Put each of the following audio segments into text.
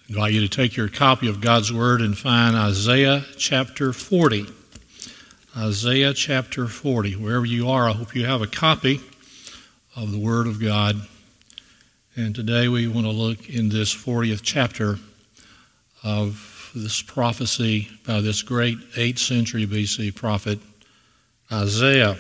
I invite you to take your copy of God's Word and find Isaiah chapter 40. Isaiah chapter 40. Wherever you are, I hope you have a copy of the Word of God. And today we want to look in this 40th chapter of this prophecy by this great 8th century BC prophet, Isaiah.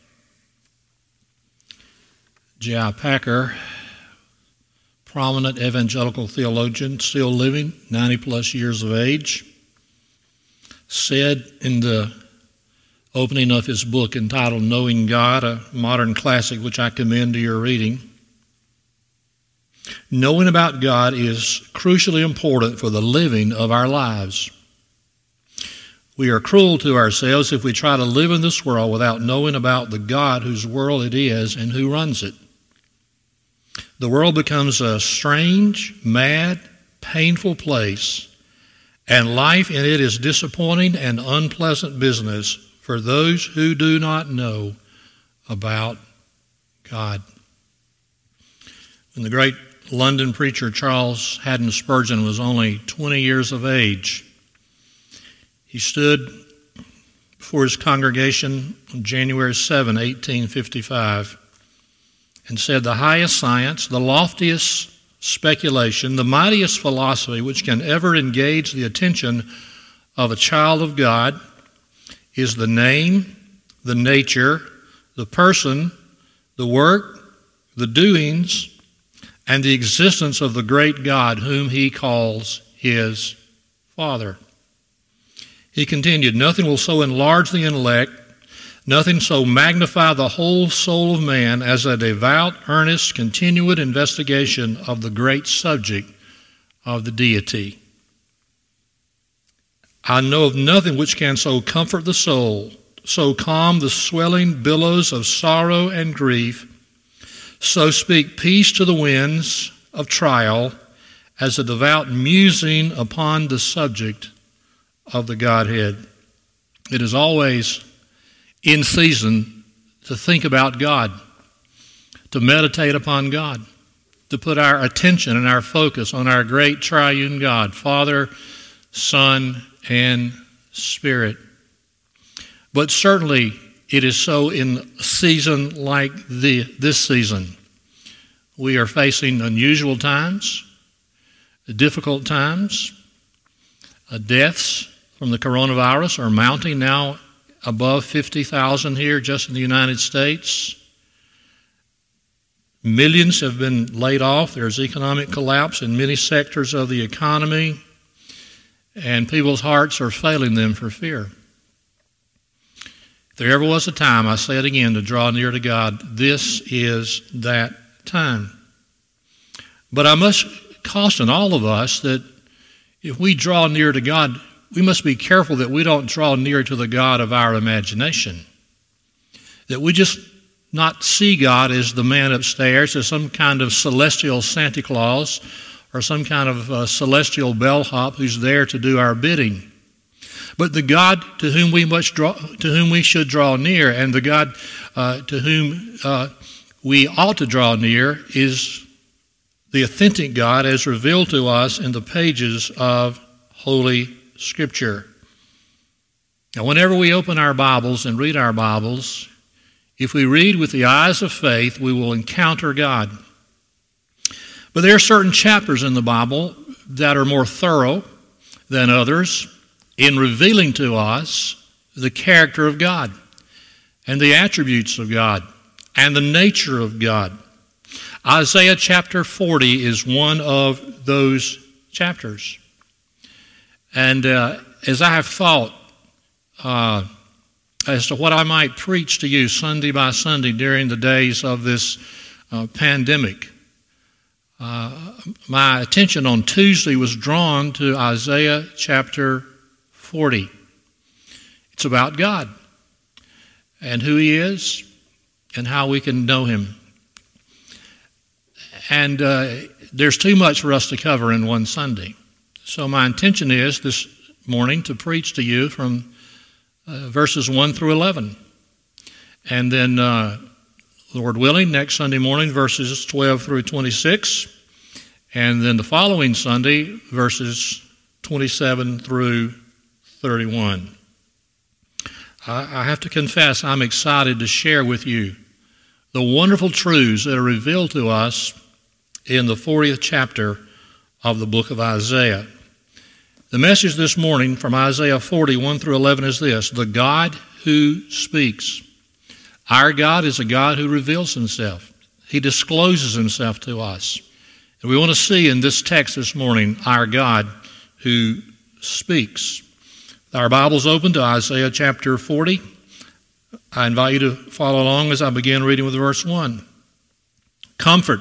J.I. Packer, prominent evangelical theologian, still living, 90-plus years of age, said in the opening of his book entitled Knowing God, a modern classic which I commend to your reading, knowing about God is crucially important for the living of our lives. We are cruel to ourselves if we try to live in this world without knowing about the God whose world it is and who runs it. The world becomes a strange, mad, painful place, and life in it is disappointing and unpleasant business for those who do not know about God. When the great London preacher Charles Haddon Spurgeon was only 20 years of age, he stood before his congregation on January 7, 1855, and said, "The highest science, the loftiest speculation, the mightiest philosophy which can ever engage the attention of a child of God is the name, the nature, the person, the work, the doings, and the existence of the great God whom he calls his Father." He continued, "Nothing will so enlarge the intellect, nothing so magnify the whole soul of man as a devout, earnest, continued investigation of the great subject of the deity. I know of nothing which can so comfort the soul, so calm the swelling billows of sorrow and grief, so speak peace to the winds of trial, as a devout musing upon the subject of the Godhead." It is always in season to think about God, to meditate upon God, to put our attention and our focus on our great triune God, Father, Son, and Spirit. But certainly it is so in a season like this season. We are facing unusual times, difficult times. Deaths from the coronavirus are mounting now above 50,000 here just in the United States. Millions have been laid off. There's economic collapse in many sectors of the economy, and people's hearts are failing them for fear. If there ever was a time, I say it again, to draw near to God, this is that time. But I must caution all of us that if we draw near to God, we must be careful that we don't draw near to the God of our imagination. That we just not see God as the man upstairs, as some kind of celestial Santa Claus or some kind of celestial bellhop who's there to do our bidding. But the God to whom we should draw near, and the God to whom we ought to draw near, is the authentic God as revealed to us in the pages of Holy Scripture. Now, whenever we open our Bibles and read our Bibles, if we read with the eyes of faith, we will encounter God. But there are certain chapters in the Bible that are more thorough than others in revealing to us the character of God and the attributes of God and the nature of God. Isaiah chapter 40 is one of those chapters. And as I have thought as to what I might preach to you Sunday by Sunday during the days of this pandemic, my attention on Tuesday was drawn to Isaiah chapter 40. It's about God and who He is and how we can know Him. And there's too much for us to cover in one Sunday. So my intention is this morning to preach to you from verses 1 through 11. And then, Lord willing, next Sunday morning, verses 12 through 26. And then the following Sunday, verses 27 through 31. I have to confess, I'm excited to share with you the wonderful truths that are revealed to us in the 40th chapter of the book of Isaiah. The message this morning from Isaiah 40, 1 through 11 is this: the God who speaks. Our God is a God who reveals himself. He discloses himself to us. And we want to see in this text this morning our God who speaks. Our Bible's open to Isaiah chapter 40. I invite you to follow along as I begin reading with verse 1. Comfort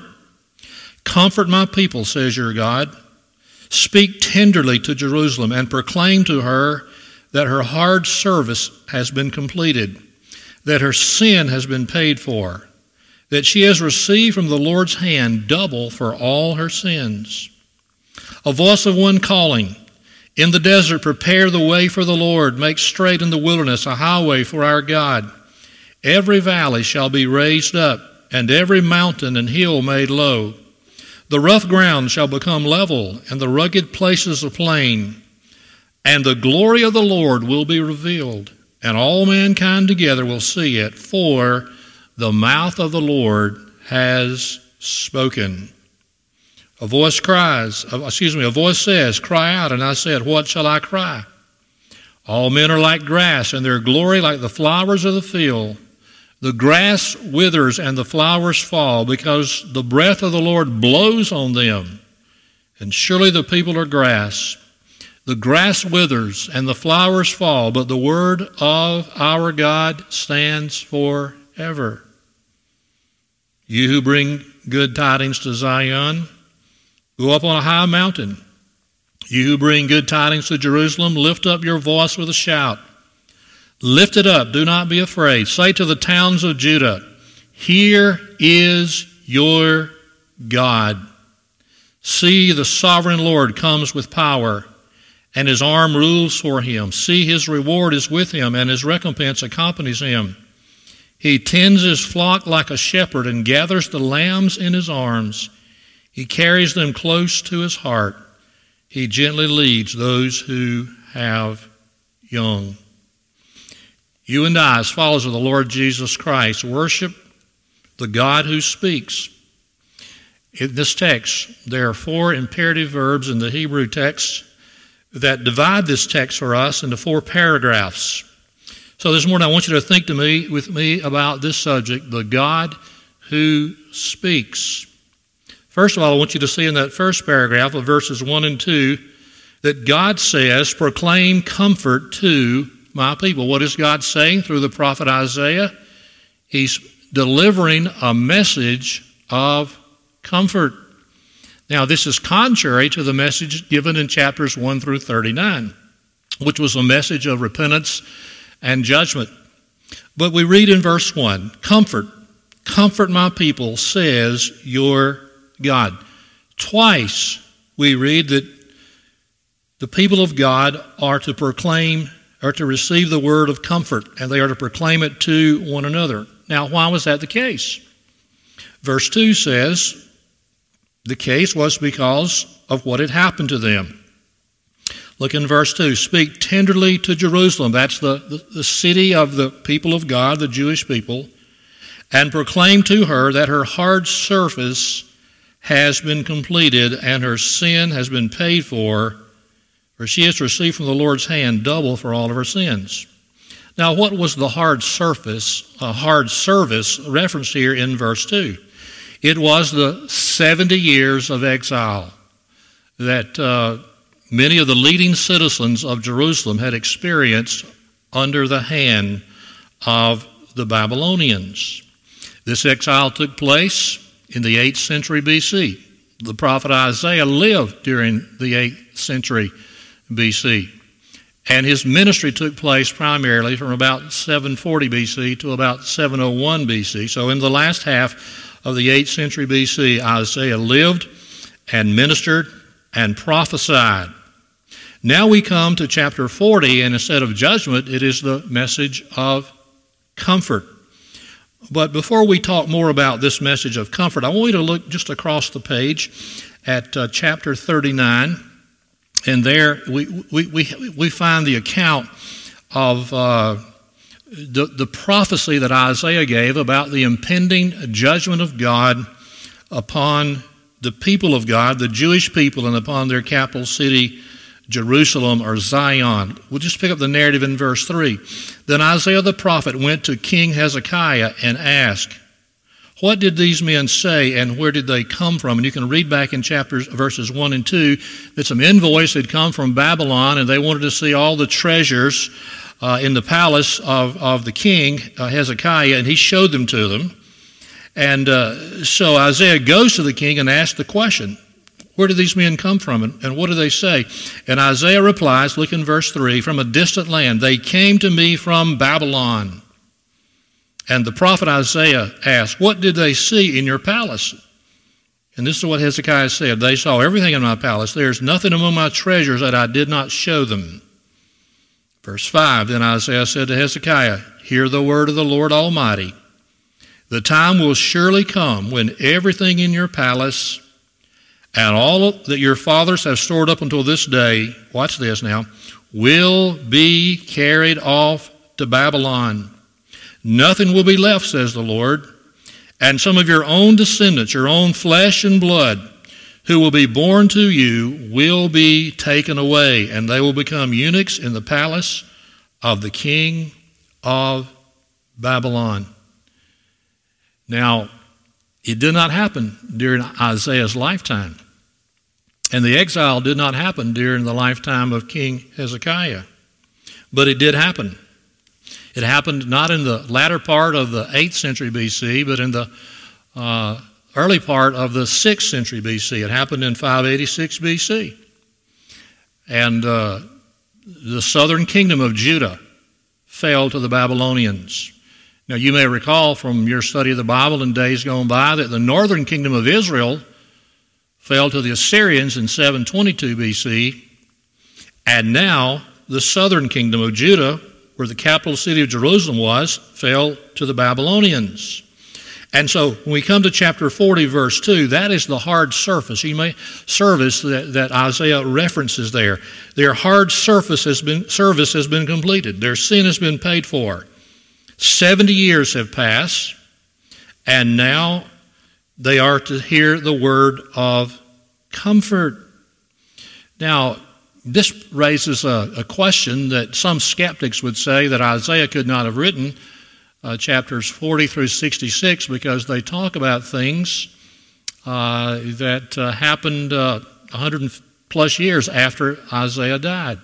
my people, says your God. Speak tenderly to Jerusalem and proclaim to her that her hard service has been completed, that her sin has been paid for, that she has received from the Lord's hand double for all her sins. A voice of one calling, in the desert prepare the way for the Lord, make straight in the wilderness a highway for our God. Every valley shall be raised up, and every mountain and hill made low. The rough ground shall become level, and the rugged places a plain. And the glory of the Lord will be revealed, and all mankind together will see it, for the mouth of the Lord has spoken. A voice says, cry out, and I said, what shall I cry? All men are like grass, and their glory like the flowers of the field. The grass withers and the flowers fall, because the breath of the Lord blows on them. And surely the people are grass. The grass withers and the flowers fall, but the word of our God stands forever. You who bring good tidings to Zion, go up on a high mountain. You who bring good tidings to Jerusalem, lift up your voice with a shout. Lift it up, do not be afraid. Say to the towns of Judah, here is your God. See, the sovereign Lord comes with power, and his arm rules for him. See, his reward is with him, and his recompense accompanies him. He tends his flock like a shepherd and gathers the lambs in his arms. He carries them close to his heart. He gently leads those who have young. You and I, as followers of the Lord Jesus Christ, worship the God who speaks. In this text, there are 4 imperative verbs in the Hebrew text that divide this text for us into 4 paragraphs. So this morning I want you to think with me about this subject, the God who speaks. First of all, I want you to see in that first paragraph of verses 1 and 2 that God says, proclaim comfort to my people. What is God saying through the prophet Isaiah? He's delivering a message of comfort. Now, this is contrary to the message given in chapters 1 through 39, which was a message of repentance and judgment. But we read in verse 1, comfort my people, says your God. Twice we read that the people of God are to proclaim or to receive the word of comfort, and they are to proclaim it to one another. Now, why was that the case? Verse 2 says the case was because of what had happened to them. Look in verse 2. Speak tenderly to Jerusalem. That's the city of the people of God, the Jewish people, and proclaim to her that her hard service has been completed and her sin has been paid for she has received from the Lord's hand double for all of her sins. Now, what was the hard service referenced here in verse 2? It was the 70 years of exile that many of the leading citizens of Jerusalem had experienced under the hand of the Babylonians. This exile took place in the 8th century BC. The prophet Isaiah lived during the 8th century BC. And his ministry took place primarily from about 740 BC to about 701 BC. So in the last half of the 8th century BC, Isaiah lived and ministered and prophesied. Now we come to chapter 40, and instead of judgment, it is the message of comfort. But before we talk more about this message of comfort, I want you to look just across the page at chapter 39, and there we find the account of the prophecy that Isaiah gave about the impending judgment of God upon the people of God, the Jewish people, and upon their capital city, Jerusalem or Zion. We'll just pick up the narrative in verse 3. Then Isaiah the prophet went to King Hezekiah and asked, "What did these men say, and where did they come from?" And you can read back in verses 1 and 2 that some envoys had come from Babylon, and they wanted to see all the treasures in the palace of the king, Hezekiah, and he showed them to them. And so Isaiah goes to the king and asks the question, where do these men come from, and what do they say? And Isaiah replies, look in verse 3, "From a distant land, they came to me from Babylon." And the prophet Isaiah asked, "What did they see in your palace?" And this is what Hezekiah said, "They saw everything in my palace. There is nothing among my treasures that I did not show them." Verse 5, then Isaiah said to Hezekiah, "Hear the word of the Lord Almighty. The time will surely come when everything in your palace and all that your fathers have stored up until this day," watch this now, "will be carried off to Babylon. Nothing will be left, says the Lord. And some of your own descendants, your own flesh and blood, who will be born to you, will be taken away, and they will become eunuchs in the palace of the king of Babylon." Now, it did not happen during Isaiah's lifetime. And the exile did not happen during the lifetime of King Hezekiah. But it did happen. It happened not in the latter part of the 8th century BC, but in the early part of the 6th century BC. It happened in 586 BC. And the southern kingdom of Judah fell to the Babylonians. Now, you may recall from your study of the Bible in days gone by that the northern kingdom of Israel fell to the Assyrians in 722 BC, and now the southern kingdom of Judah, where the capital city of Jerusalem was, fell to the Babylonians. And so when we come to chapter 40, verse 2, that is the hard surface. That Isaiah references there. Their hard service has been completed. Their sin has been paid for. 70 years have passed, and now they are to hear the word of comfort. Now, this raises a question that some skeptics would say that Isaiah could not have written chapters 40 through 66 because they talk about things that happened 100 plus years after Isaiah died.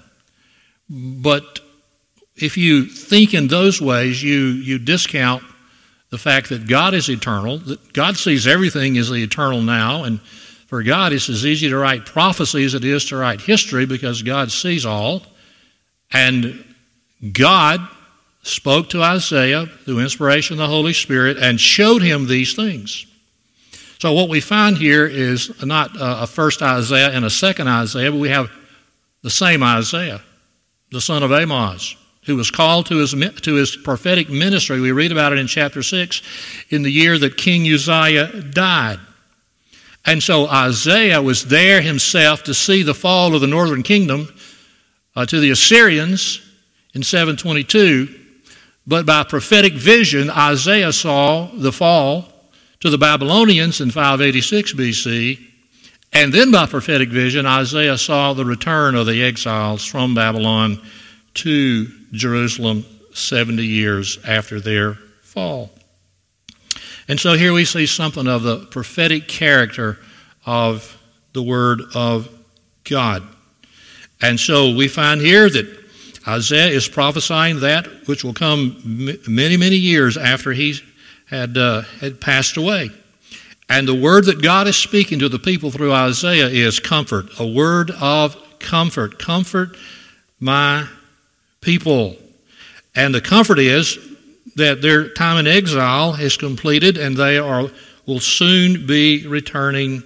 But if you think in those ways, you discount the fact that God is eternal, that God sees everything as the eternal now, and for God it's as easy to write prophecy as it is to write history because God sees all. And God spoke to Isaiah through inspiration of the Holy Spirit and showed him these things. So what we find here is not a first Isaiah and a second Isaiah, but we have the same Isaiah, the son of Amoz, who was called to his prophetic ministry. We read about it in chapter 6 in the year that King Uzziah died. And so Isaiah was there himself to see the fall of the northern kingdom to the Assyrians in 722. But by prophetic vision, Isaiah saw the fall to the Babylonians in 586 BC. And then by prophetic vision, Isaiah saw the return of the exiles from Babylon to Jerusalem 70 years after their fall. And so here we see something of the prophetic character of the Word of God. And so we find here that Isaiah is prophesying that which will come many, many years after he had passed away. And the word that God is speaking to the people through Isaiah is comfort, a word of comfort. Comfort my people. And the comfort is that their time in exile is completed and they will soon be returning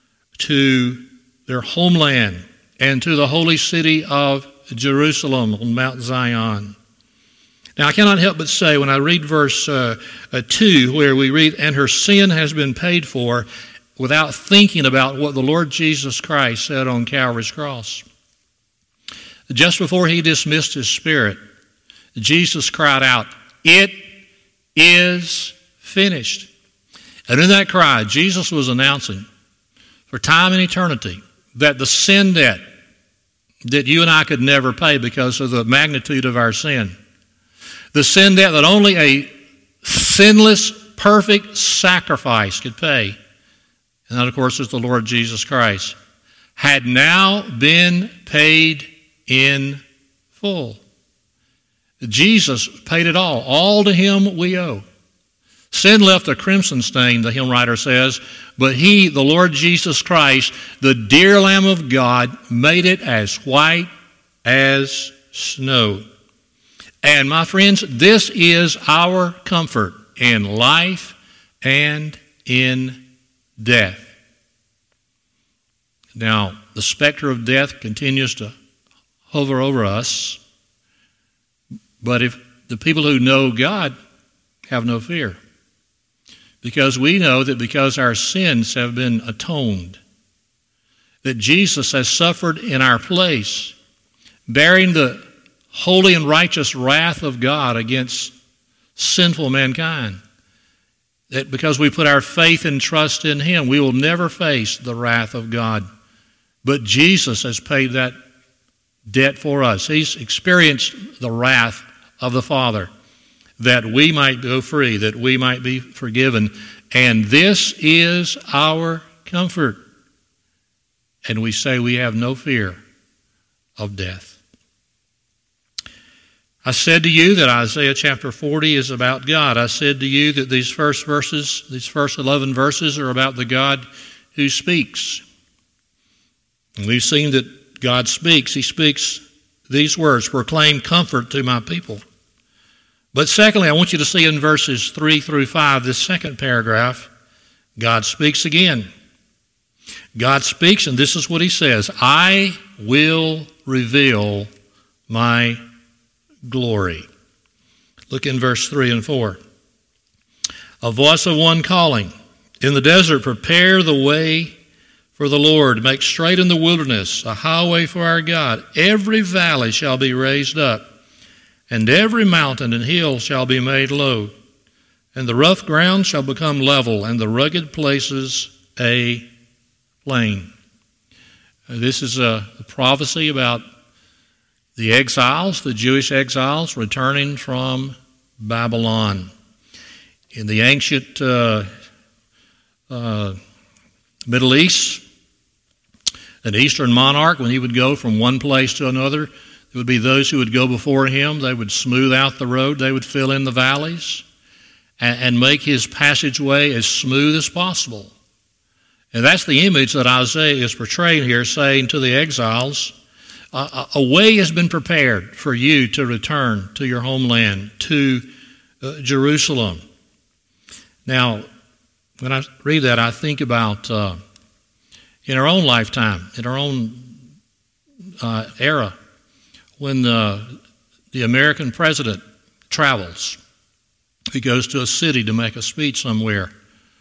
to their homeland and to the holy city of Jerusalem on Mount Zion. Now, I cannot help but say, when I read verse 2, where we read, "And her sin has been paid for," without thinking about what the Lord Jesus Christ said on Calvary's cross. Just before he dismissed his spirit, Jesus cried out, "It is finished." And in that cry, Jesus was announcing for time and eternity that the sin debt that you and I could never pay because of the magnitude of our sin, the sin debt that only a sinless, perfect sacrifice could pay, and that, of course, is the Lord Jesus Christ, had now been paid in full. Jesus paid it all. All to him we owe. Sin left a crimson stain, the hymn writer says, but he, the Lord Jesus Christ, the dear Lamb of God, made it as white as snow. And my friends, this is our comfort in life and in death. Now, the specter of death continues to hover over us, but if the people who know God have no fear, because we know that because our sins have been atoned, that Jesus has suffered in our place, bearing the holy and righteous wrath of God against sinful mankind, that because we put our faith and trust in him, we will never face the wrath of God. But Jesus has paid that debt for us. He's experienced the wrath of the Father, that we might go free, that we might be forgiven. And this is our comfort. And we say we have no fear of death. I said to you that Isaiah chapter 40 is about God. I said to you that these first 11 verses are about the God who speaks. And we've seen that God speaks. He speaks these words, "Proclaim comfort to my people." But secondly, I want you to see in verses 3 through 5, this second paragraph, God speaks again. God speaks, and this is what he says, "I will reveal my glory." Look in verse 3 and 4. A voice of one calling, "In the desert prepare the way for the Lord. Make straight in the wilderness a highway for our God. Every valley shall be raised up, and every mountain and hill shall be made low. And the rough ground shall become level, and the rugged places a plain." This is a prophecy about the exiles, the Jewish exiles, returning from Babylon. In the ancient Middle East, an Eastern monarch, when he would go from one place to another, there would be those who would go before him. They would smooth out the road. They would fill in the valleys and make his passageway as smooth as possible. And that's the image that Isaiah is portraying here, saying to the exiles, a way has been prepared for you to return to your homeland, to Jerusalem. Now, when I read that, I think about in our own lifetime, in our own era, when the American president travels, he goes to a city to make a speech somewhere.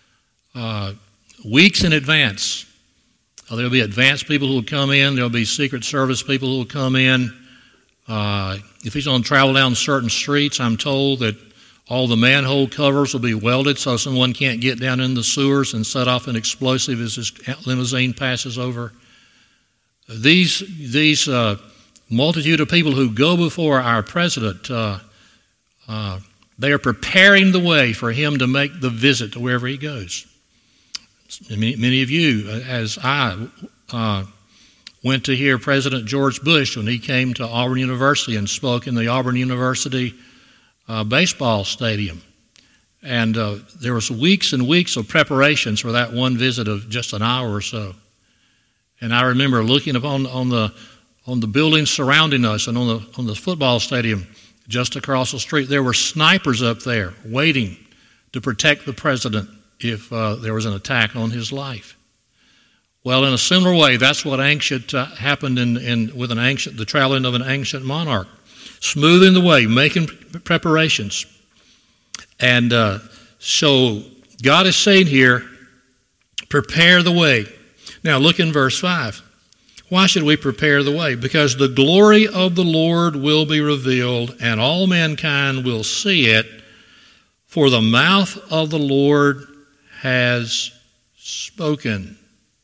Weeks in advance, there'll be advanced people who will come in. There'll be Secret Service people who will come in. If he's going to travel down certain streets, I'm told that all the manhole covers will be welded so someone can't get down in the sewers and set off an explosive as his limousine passes over. These multitude of people who go before our president, they are preparing the way for him to make the visit to wherever he goes. Many of you, as I went to hear President George Bush when he came to Auburn University and spoke in the Auburn University baseball stadium. And there was weeks and weeks of preparations for that one visit of just an hour or so. And I remember looking upon on the buildings surrounding us and on the football stadium just across the street. There were snipers up there waiting to protect the president if there was an attack on his life. Well, in a similar way, that's what happened with the traveling of an ancient monarch. Smoothing the way, making preparations. And so God is saying here, Prepare the way. Now look in verse 5. Why should we prepare the way? Because the glory of the Lord will be revealed, and all mankind will see it, for the mouth of the Lord has spoken.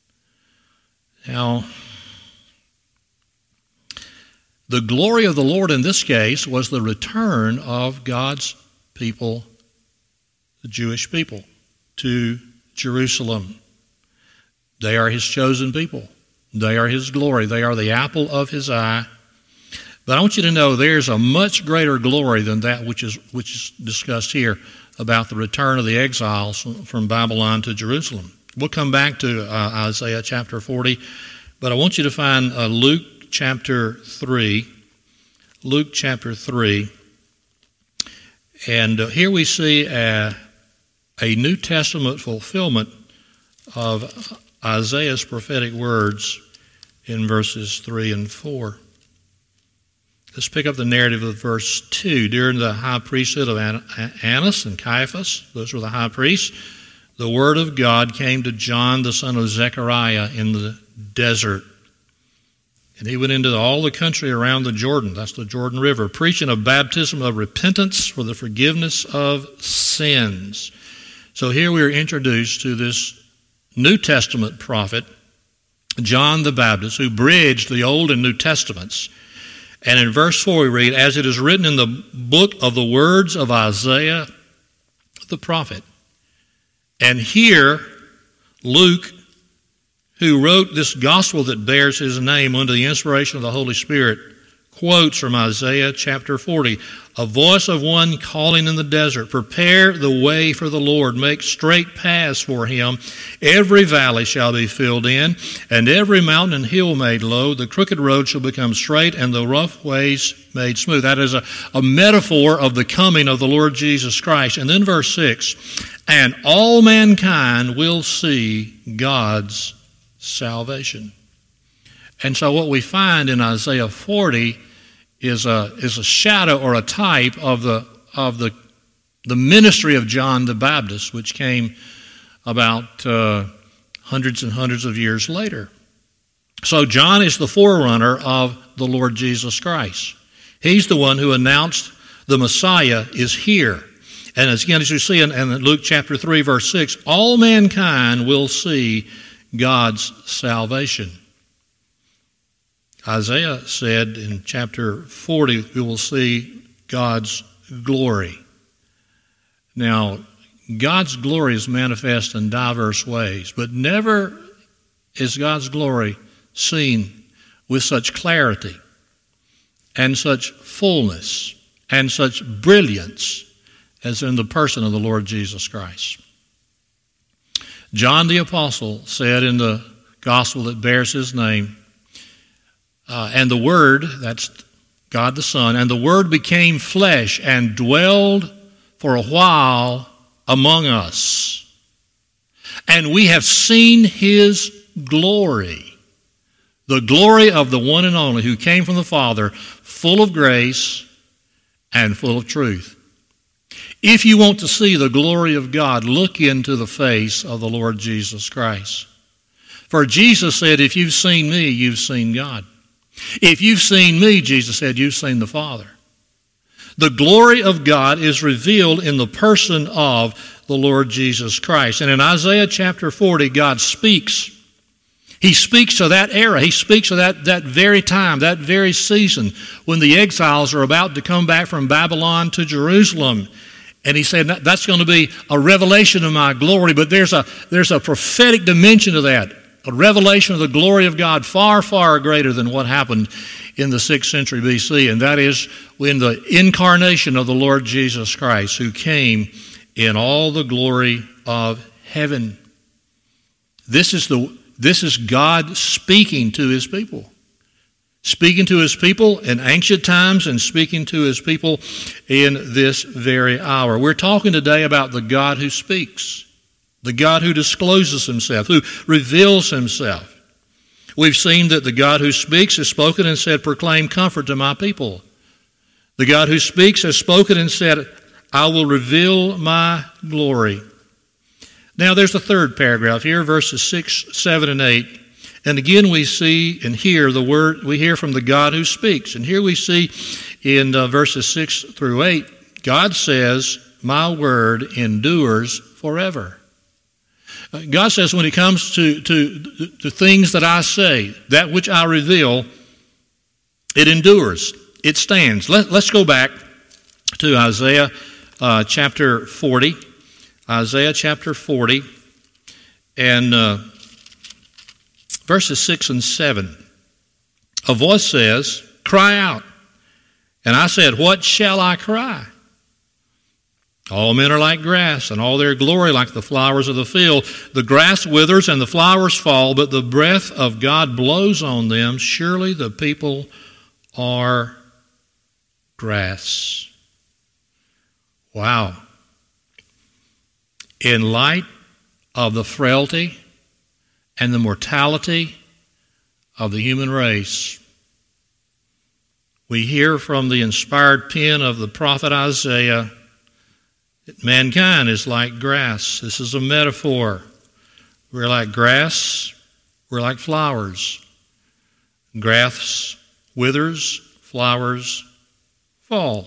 Now, the glory of the Lord in this case was the return of God's people, the Jewish people, to Jerusalem. They are His chosen people. They are His glory. They are the apple of His eye. But I want you to know there's a much greater glory than that which is discussed here about the return of the exiles from Babylon to Jerusalem. We'll come back to Isaiah chapter 40, but I want you to find Luke chapter 3. Luke chapter 3. And here we see a New Testament fulfillment of Isaiah's prophetic words in verses 3 and 4. Let's pick up the narrative of verse 2. During the high priesthood of Annas and Caiaphas, those were the high priests, the word of God came to John, the son of Zechariah, in the desert. And he went into all the country around the Jordan, that's the Jordan River, preaching a baptism of repentance for the forgiveness of sins. So here we are introduced to this New Testament prophet, John the Baptist, who bridged the Old and New Testaments. And in verse 4 we read, as it is written in the book of the words of Isaiah the prophet. And here, Luke, who wrote this gospel that bears his name under the inspiration of the Holy Spirit, quotes from Isaiah chapter 40, a voice of one calling in the desert, prepare the way for the Lord, make straight paths for Him. Every valley shall be filled in, and every mountain and hill made low. The crooked road shall become straight, and the rough ways made smooth. That is a metaphor of the coming of the Lord Jesus Christ. And then verse 6, and all mankind will see God's salvation. And so what we find in Isaiah 40 is a shadow or a type of the ministry of John the Baptist, which came about hundreds and hundreds of years later. So John is the forerunner of the Lord Jesus Christ. He's the one who announced the Messiah is here. And as you see in Luke chapter 3, verse 6, all mankind will see God's salvation. Isaiah said in chapter 40, we will see God's glory. Now, God's glory is manifest in diverse ways, but never is God's glory seen with such clarity and such fullness and such brilliance as in the person of the Lord Jesus Christ. John the Apostle said in the gospel that bears his name, and the Word, that's God the Son, and the Word became flesh and dwelled for a while among us. And we have seen His glory, the glory of the one and only who came from the Father, full of grace and full of truth. If you want to see the glory of God, look into the face of the Lord Jesus Christ. For Jesus said, if you've seen me, you've seen God. If you've seen me, Jesus said, you've seen the Father. The glory of God is revealed in the person of the Lord Jesus Christ. And in Isaiah chapter 40, God speaks. He speaks to that era. He speaks to that very time, that very season when the exiles are about to come back from Babylon to Jerusalem. And He said, that's going to be a revelation of my glory, but there's a prophetic dimension to that. A revelation of the glory of God far, far greater than what happened in the 6th century BC, and that is in the incarnation of the Lord Jesus Christ, who came in all the glory of heaven. This is God speaking to His people. Speaking to His people in ancient times and speaking to His people in this very hour. We're talking today about the God who speaks. The God who discloses Himself, who reveals Himself. We've seen that the God who speaks has spoken and said, proclaim comfort to my people. The God who speaks has spoken and said, I will reveal my glory. Now there's the third paragraph here, verses 6, 7, and 8. And again we see and hear the word, we hear from the God who speaks. And here we see in verses 6 through 8, God says, my word endures forever. God says when it comes to things that I say, that which I reveal, it endures. It stands. Let's go back to Isaiah chapter 40. Isaiah chapter 40 and verses 6 and 7. A voice says, cry out. And I said, what shall I cry? All men are like grass, and all their glory like the flowers of the field. The grass withers and the flowers fall, but the breath of God blows on them. Surely the people are grass. Wow. In light of the frailty and the mortality of the human race, we hear from the inspired pen of the prophet Isaiah that mankind is like grass. This is a metaphor. We're like grass, we're like flowers. Grass withers, flowers fall.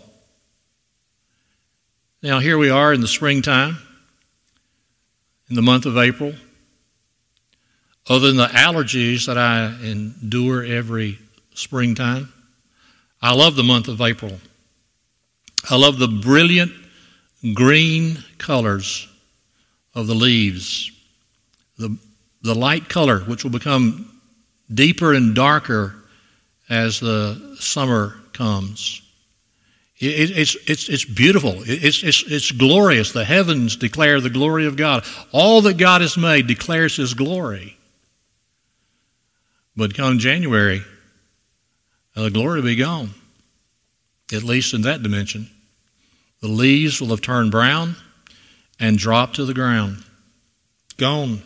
Now here we are in the springtime, in the month of April. Other than the allergies that I endure every springtime, I love the month of April. I love the brilliant green colors of the leaves, the light color which will become deeper and darker as the summer comes. It's beautiful. It's glorious. The heavens declare the glory of God. All that God has made declares His glory. But come January, the glory will be gone, at least in that dimension. The leaves will have turned brown and dropped to the ground. Gone.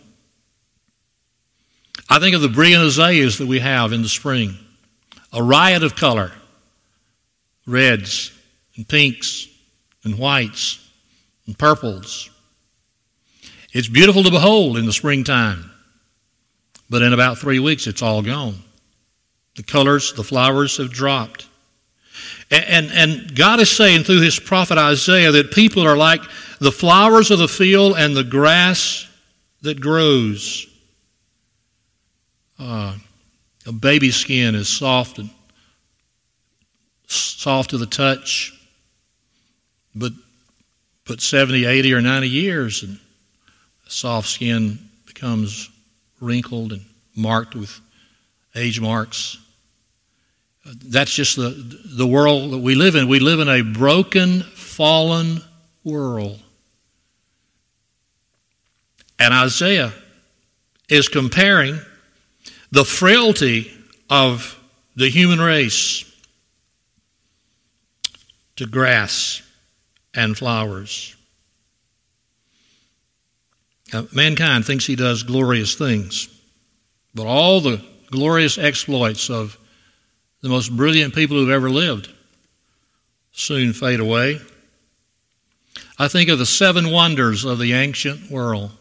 I think of the brilliant azaleas that we have in the spring. A riot of color. Reds and pinks and whites and purples. It's beautiful to behold in the springtime. But in about 3 weeks, it's all gone. The colors, the flowers have dropped. And God is saying through His prophet Isaiah that people are like the flowers of the field and the grass that grows. A baby skin is soft to the touch, but put 70, 80, or 90 years and soft skin becomes wrinkled and marked with age marks. That's just the world that we live in. We live in a broken, fallen world. And Isaiah is comparing the frailty of the human race to grass and flowers. Now, mankind thinks he does glorious things, but all the glorious exploits of the most brilliant people who've ever lived soon fade away. I think of the 7 wonders of the ancient world.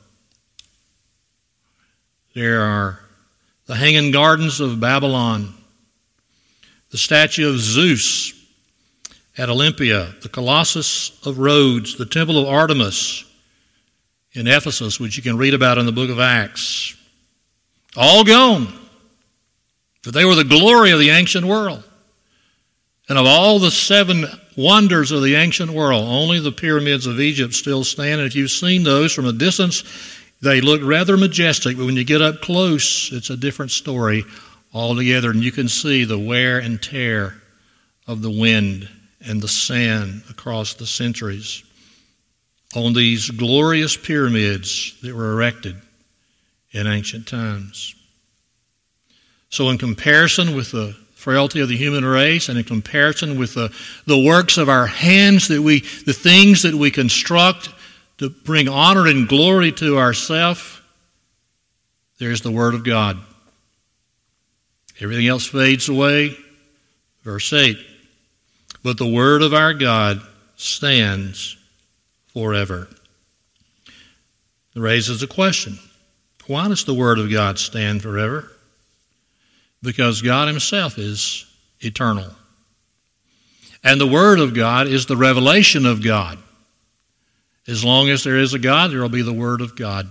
There are the Hanging Gardens of Babylon, the statue of Zeus at Olympia, the Colossus of Rhodes, the Temple of Artemis in Ephesus, which you can read about in the book of Acts. All gone. But they were the glory of the ancient world. And of all the 7 wonders of the ancient world, only the pyramids of Egypt still stand. And if you've seen those from a distance, they look rather majestic. But when you get up close, it's a different story altogether. And you can see the wear and tear of the wind and the sand across the centuries on these glorious pyramids that were erected in ancient times. So in comparison with the frailty of the human race and in comparison with the works of our hands, the things that we construct to bring honor and glory to ourselves, there's the Word of God. Everything else fades away. Verse 8, but the Word of our God stands forever. It raises a question. Why does the Word of God stand forever? Because God Himself is eternal. And the Word of God is the revelation of God. As long as there is a God, there will be the Word of God.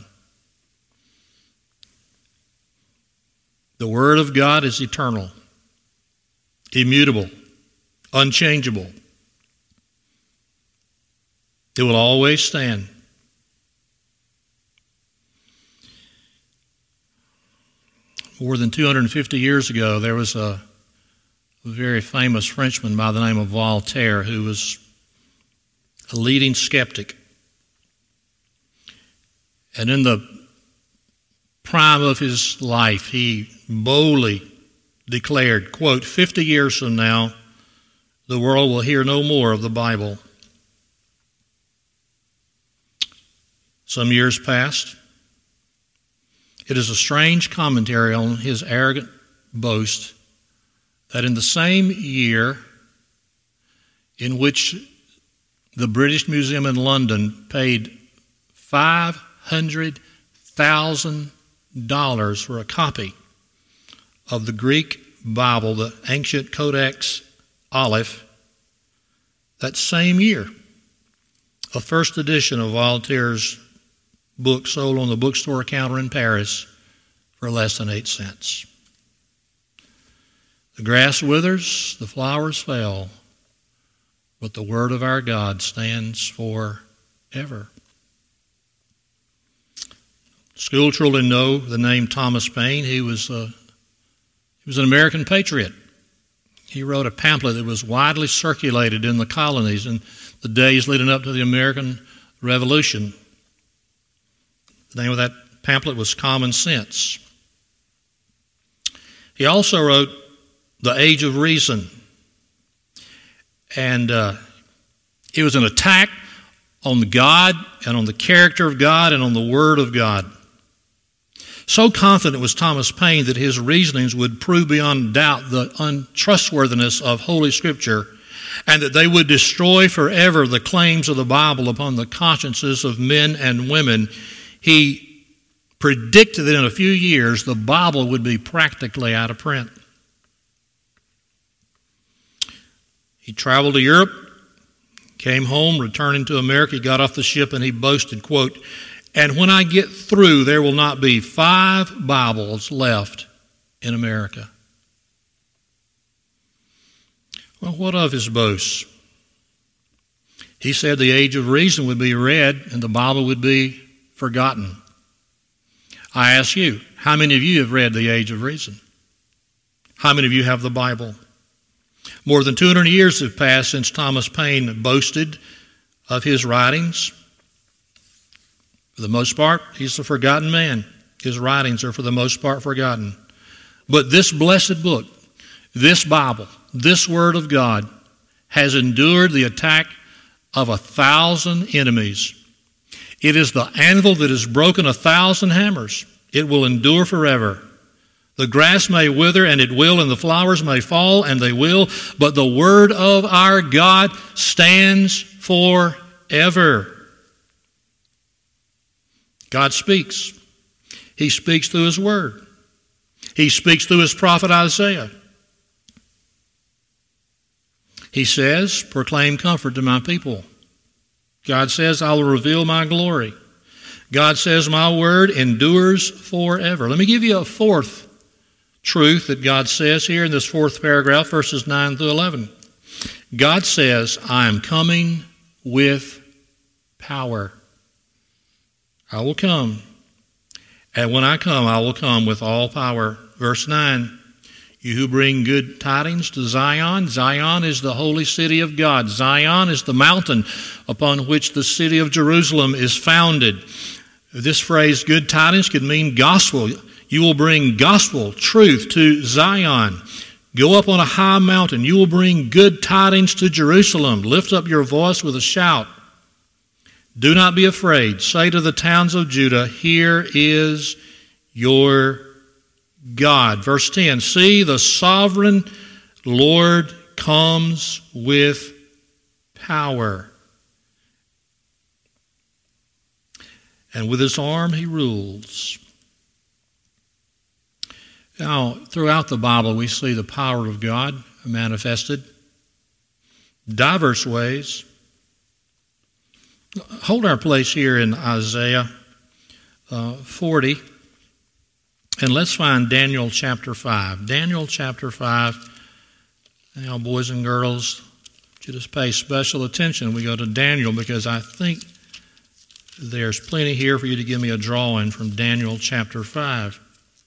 The Word of God is eternal, immutable, unchangeable. It will always stand. More than 250 years ago, there was a very famous Frenchman by the name of Voltaire who was a leading skeptic. And in the prime of his life, he boldly declared, quote, 50 years from now, the world will hear no more of the Bible. Some years passed. It is a strange commentary on his arrogant boast that in the same year in which the British Museum in London paid $500,000 for a copy of the Greek Bible, the ancient Codex Aleph, that same year, a first edition of Voltaire's book sold on the bookstore counter in Paris for less than 8 cents. The grass withers, the flowers fail, but the word of our God stands forever. School children know the name Thomas Paine. He was an American patriot. He wrote a pamphlet that was widely circulated in the colonies in the days leading up to the American Revolution. The name of that pamphlet was Common Sense. He also wrote The Age of Reason. And it was an attack on God and on the character of God and on the Word of God. So confident was Thomas Paine that his reasonings would prove beyond doubt the untrustworthiness of Holy Scripture and that they would destroy forever the claims of the Bible upon the consciences of men and women. He predicted that in a few years the Bible would be practically out of print. He traveled to Europe, came home, returning to America. He got off the ship and he boasted, quote, "And when I get through, there will not be 5 Bibles left in America." Well, what of his boasts? He said the Age of Reason would be read and the Bible would be forgotten. I ask you, how many of you have read the Age of Reason? How many of you have the Bible? More than 200 years have passed since Thomas Paine boasted of his writings. For the most part, he's a forgotten man. His writings are for the most part forgotten. But this blessed book, this Bible, this Word of God has endured the attack of 1,000 enemies. It is the anvil that has broken 1,000 hammers. It will endure forever. The grass may wither, and it will, and the flowers may fall, and they will, but the Word of our God stands forever. God speaks. He speaks through His Word. He speaks through His prophet Isaiah. He says, "Proclaim comfort to my people." God says, "I will reveal my glory." God says, "My word endures forever." Let me give you a fourth truth that God says here in this 4th paragraph, verses 9 through 11. God says, "I am coming with power." I will come. And when I come, I will come with all power. Verse 9, "You who bring good tidings to Zion." Zion is the holy city of God. Zion is the mountain upon which the city of Jerusalem is founded. This phrase, good tidings, could mean gospel. You will bring gospel, truth to Zion. Go up on a high mountain. You will bring good tidings to Jerusalem. Lift up your voice with a shout. Do not be afraid. Say to the towns of Judah, "Here is your God." Verse 10, "See, the sovereign Lord comes with power." and with his arm he rules. Now, throughout the Bible, we see the power of God manifested diverse ways. Hold our place here in Isaiah 40, and let's find Daniel chapter 5. Daniel chapter 5. Now, boys and girls, you just pay special attention. We go to Daniel because I think there's plenty here for you to give me a drawing from Daniel chapter 5.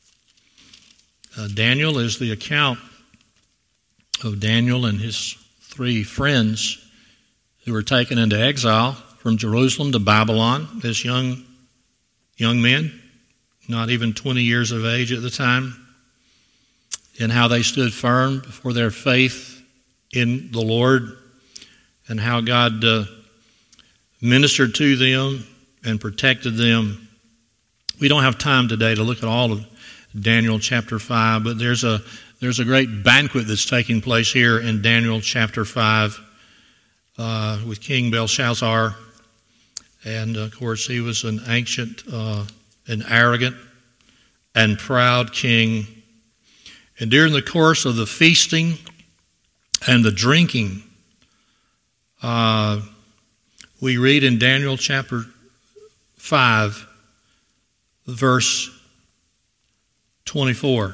Daniel is the account of Daniel and his 3 friends who were taken into exile from Jerusalem to Babylon as young men, not even 20 years of age at the time, and how they stood firm for their faith in the Lord, and how God ministered to them and protected them. We don't have time today to look at all of Daniel chapter 5, but there's a great banquet that's taking place here in Daniel chapter 5 with King Belshazzar. And, of course, he was an ancient and arrogant and proud king. And during the course of the feasting and the drinking, we read in Daniel chapter 5, verse 24,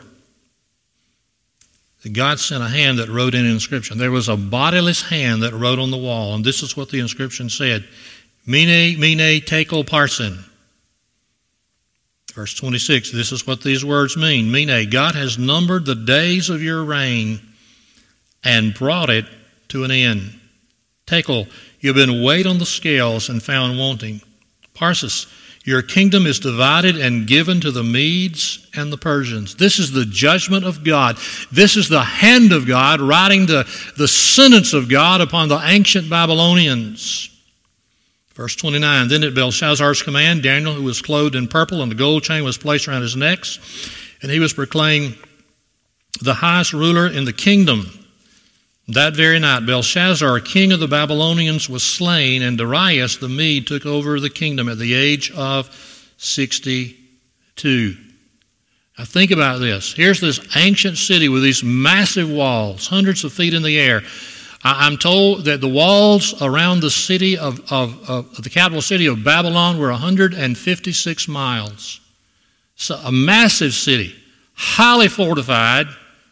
that God sent a hand that wrote in an inscription. There was a bodiless hand that wrote on the wall, and this is what the inscription said: Mene, Mene, Tekel, Parsin. Verse 26, this is what these words mean. Mene, God has numbered the days of your reign and brought it to an end. Tekel, you've been weighed on the scales and found wanting. Parsis, your kingdom is divided and given to the Medes and the Persians. This is the judgment of God. This is the hand of God writing the sentence of God upon the ancient Babylonians. Verse 29, then at Belshazzar's command, Daniel, who was clothed in purple, and the gold chain was placed around his neck, and he was proclaimed the highest ruler in the kingdom. That very night, Belshazzar, king of the Babylonians, was slain, and Darius the Mede took over the kingdom at the age of 62. Now think about this. Here's this ancient city with these massive walls, hundreds of feet in the air. I'm told that the walls around the city of the capital city of Babylon were 156 miles. So a massive city, highly fortified,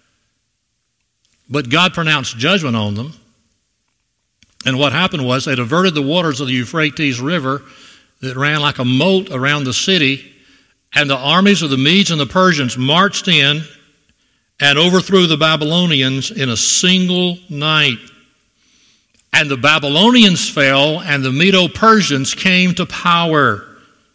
but God pronounced judgment on them. And what happened was they diverted the waters of the Euphrates River that ran like a moat around the city, and the armies of the Medes and the Persians marched in and overthrew the Babylonians in a single night. And the Babylonians fell, and the Medo-Persians came to power.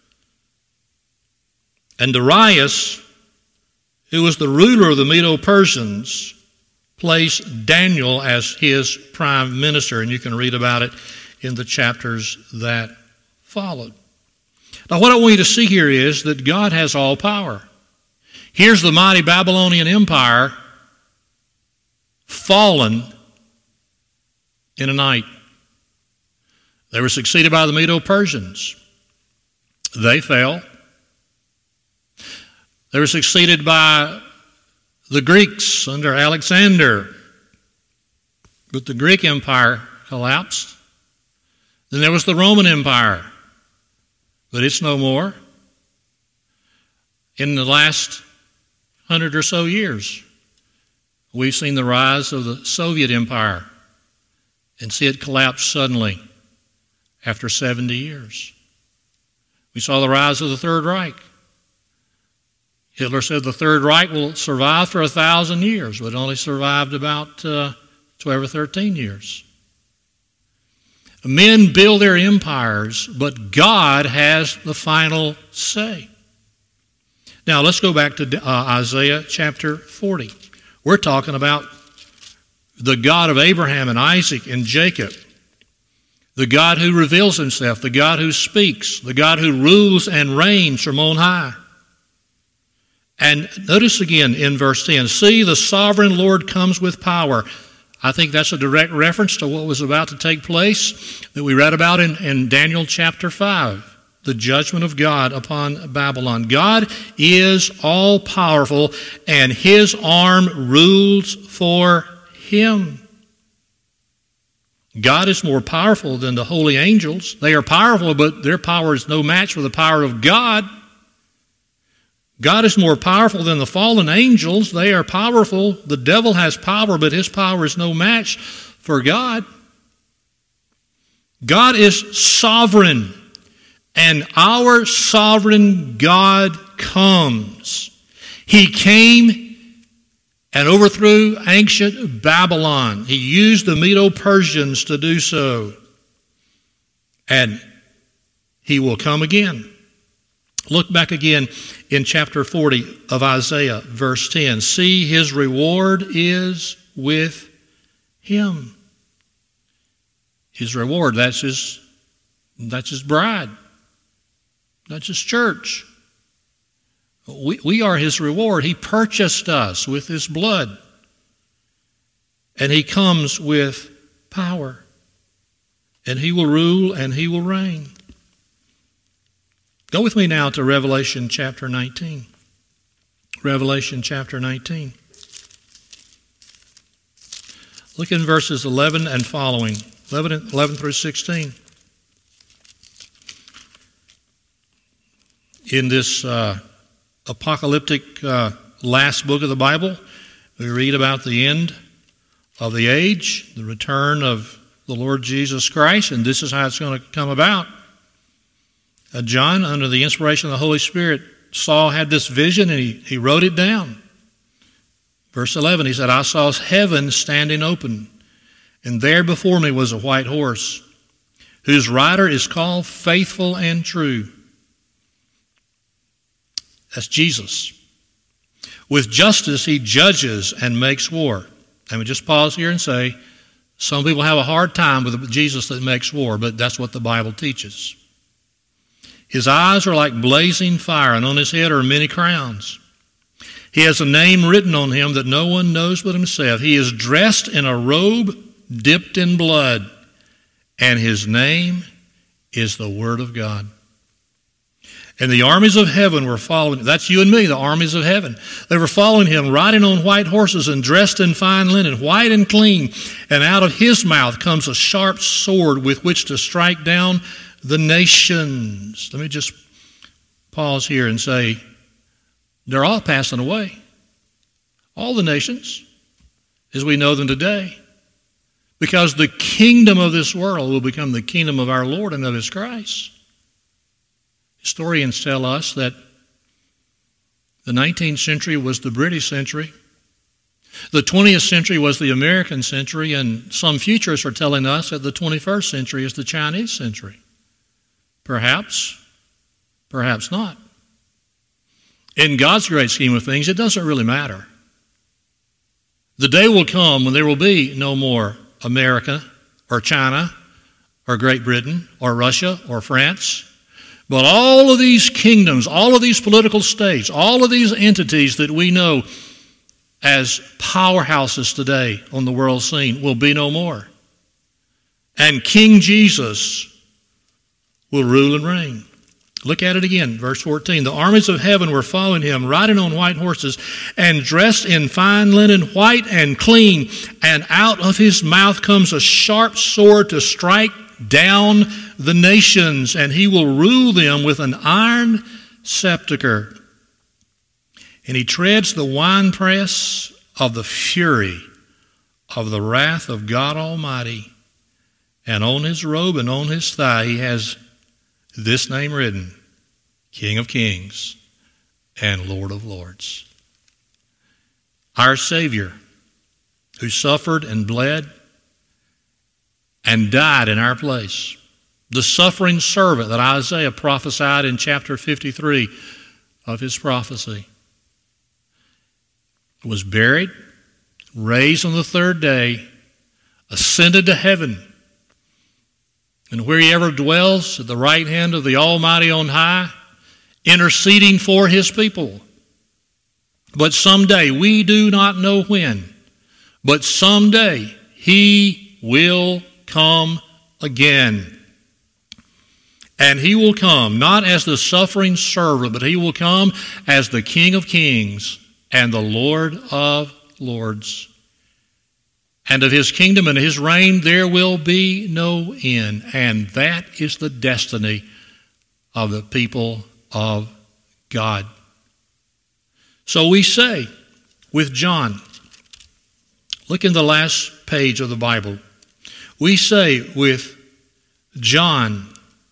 And Darius, who was the ruler of the Medo-Persians, placed Daniel as his prime minister, and you can read about it in the chapters that followed. Now, what I want you to see here is that God has all power. Here's the mighty Babylonian Empire fallen in a night. They were succeeded by the Medo-Persians. They fell. They were succeeded by the Greeks under Alexander. But the Greek Empire collapsed. Then there was the Roman Empire. But it's no more. In the last 100 or so years, we've seen the rise of the Soviet Empire and see it collapse suddenly after 70 years. We saw the rise of the Third Reich. Hitler said the Third Reich will survive for 1,000 years, but it only survived about 12 or 13 years. Men build their empires, but God has the final say. Now let's go back to Isaiah chapter 40. We're talking about the God of Abraham and Isaac and Jacob, the God who reveals himself, the God who speaks, the God who rules and reigns from on high. And notice again in verse 10, see, the sovereign Lord comes with power. I think that's a direct reference to what was about to take place that we read about in Daniel chapter 5. the judgment of God upon Babylon. God is all-powerful, and His arm rules for Him. God is more powerful than the holy angels. They are powerful, but their power is no match for the power of God. God is more powerful than the fallen angels. They are powerful. The devil has power, but his power is no match for God. God is sovereign, and our sovereign God comes. He came and overthrew ancient Babylon. He used the Medo-Persians to do so. And He will come again. Look back again in chapter 40 of Isaiah, verse 10. See, His reward is with Him. His reward, that's His bride. That's His church. We are His reward. He purchased us with His blood. And He comes with power. And He will rule and He will reign. Go with me now to Revelation chapter 19. Revelation chapter 19. Look in verses 11 and following. 11 through 16. In this apocalyptic last book of the Bible, we read about the end of the age, the return of the Lord Jesus Christ, and this is how it's going to come about. John, under the inspiration of the Holy Spirit, had this vision, and he wrote it down. Verse 11, he said, I saw heaven standing open, and there before me was a white horse, whose rider is called Faithful and True. That's Jesus. With justice he judges and makes war. Let me just pause here and say, some people have a hard time with a Jesus that makes war, but that's what the Bible teaches. His eyes are like blazing fire, and on his head are many crowns. He has a name written on him that no one knows but himself. He is dressed in a robe dipped in blood, and his name is the Word of God. And the armies of heaven were following. That's you and me, the armies of heaven. They were following him, riding on white horses and dressed in fine linen, white and clean. And out of his mouth comes a sharp sword with which to strike down the nations. Let me just pause here and say, they're all passing away. All the nations, as we know them today. Because the kingdom of this world will become the kingdom of our Lord and of His Christ. Historians tell us that the 19th century was the British century. The 20th century was the American century, and some futurists are telling us that the 21st century is the Chinese century. Perhaps, perhaps not. In God's great scheme of things, it doesn't really matter. The day will come when there will be no more America or China or Great Britain or Russia or France. But all of these kingdoms, all of these political states, all of these entities that we know as powerhouses today on the world scene will be no more. And King Jesus will rule and reign. Look at it again, verse 14. The armies of heaven were following him, riding on white horses, and dressed in fine linen, white and clean. And out of his mouth comes a sharp sword to strike down the nations, and he will rule them with an iron scepter. And he treads the winepress of the fury of the wrath of God Almighty. And on his robe and on his thigh he has this name written, King of Kings and Lord of Lords. Our Savior, who suffered and bled and died in our place. The suffering servant that Isaiah prophesied in chapter 53 of his prophecy. Was buried, raised on the third day, ascended to heaven. And where he ever dwells, at the right hand of the Almighty on high, interceding for his people. But someday, we do not know when, but someday he will come again. And he will come not as the suffering servant, but he will come as the King of kings and the Lord of lords. And of his kingdom and his reign there will be no end. And that is the destiny of the people of God. So we say with John, look in the last page of the Bible. We say with John,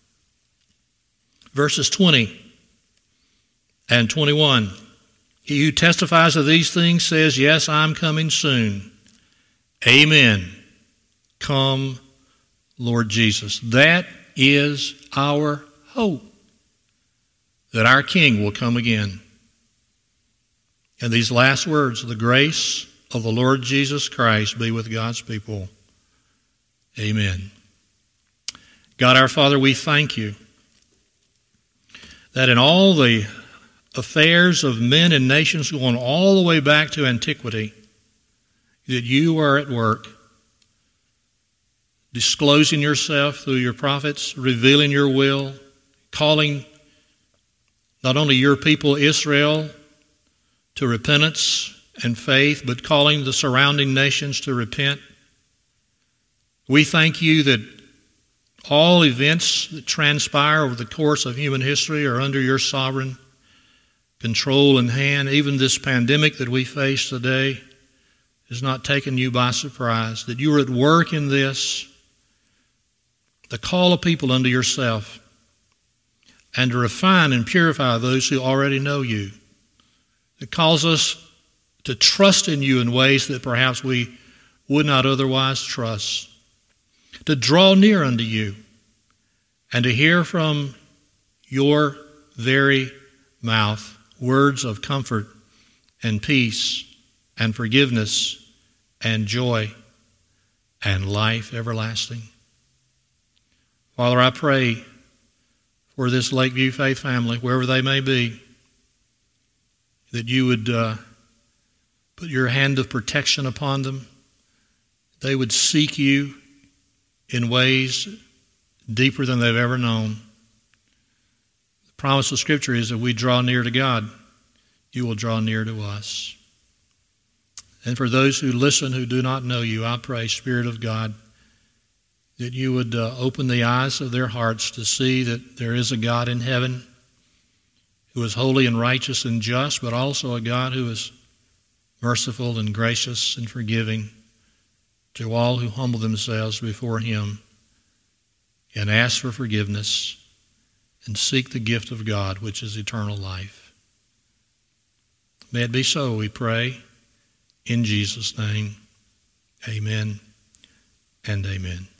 verses 20 and 21, he who testifies of these things says, yes, I'm coming soon. Amen. Come, Lord Jesus. That is our hope, that our King will come again. And these last words, the grace of the Lord Jesus Christ be with God's people. Amen. God our Father, we thank you that in all the affairs of men and nations going all the way back to antiquity, that you are at work, disclosing yourself through your prophets, revealing your will, calling not only your people Israel to repentance and faith, but calling the surrounding nations to repent. We thank you that all events that transpire over the course of human history are under your sovereign control and hand. Even this pandemic that we face today has not taken you by surprise, that you are at work in this, to call a people unto yourself and to refine and purify those who already know you. It calls us to trust in you in ways that perhaps we would not otherwise trust, to draw near unto you and to hear from your very mouth words of comfort and peace and forgiveness and joy and life everlasting. Father, I pray for this Lakeview Faith family, wherever they may be, that you would put your hand of protection upon them. They would seek you in ways deeper than they've ever known. The promise of Scripture is that we draw near to God, you will draw near to us. And for those who listen who do not know you, I pray, Spirit of God, that you would open the eyes of their hearts to see that there is a God in heaven who is holy and righteous and just, but also a God who is merciful and gracious and forgiving to all who humble themselves before him and ask for forgiveness and seek the gift of God, which is eternal life. May it be so, we pray, in Jesus' name. Amen and amen.